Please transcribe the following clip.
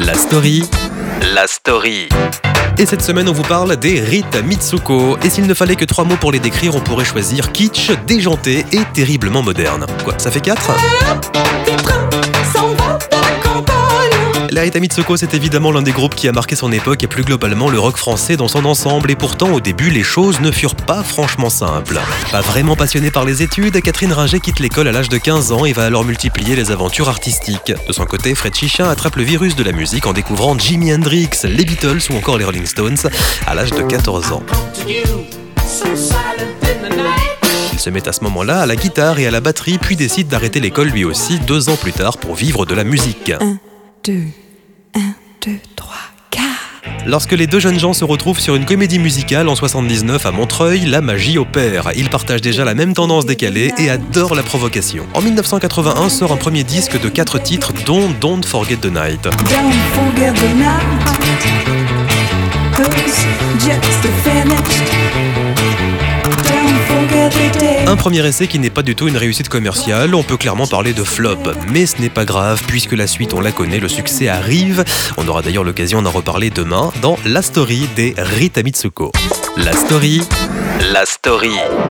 La story. La story. Et cette semaine, on vous parle des Rita Mitsuko. Et s'il ne fallait que 3 mots pour les décrire, on pourrait choisir kitsch, déjanté et terriblement moderne. Quoi, ça fait 4 ? La Rita Mitsuko, c'est évidemment l'un des groupes qui a marqué son époque et plus globalement le rock français dans son ensemble. Et pourtant, au début, les choses ne furent pas franchement simples. Pas vraiment passionnée par les études, Catherine Ringer quitte l'école à l'âge de 15 ans et va alors multiplier les aventures artistiques. De son côté, Fred Chichin attrape le virus de la musique en découvrant Jimi Hendrix, les Beatles ou encore les Rolling Stones à l'âge de 14 ans. Il se met à ce moment-là à la guitare et à la batterie, puis décide d'arrêter l'école lui aussi 2 ans plus tard pour vivre de la musique. 1, 2, 3, 4. Lorsque les 2 jeunes gens se retrouvent sur une comédie musicale en 79 à Montreuil, la magie opère. Ils partagent déjà la même tendance décalée et adorent la provocation. En 1981 sort un premier disque de 4 titres dont Don't Forget the Night. Don't forget the night, 'cause just finished. Don't forget the day. Un premier essai qui n'est pas du tout une réussite commerciale, on peut clairement parler de flop. Mais ce n'est pas grave, puisque la suite on la connaît, le succès arrive. On aura d'ailleurs l'occasion d'en reparler demain dans La Story des Rita Mitsuko. La Story. La story.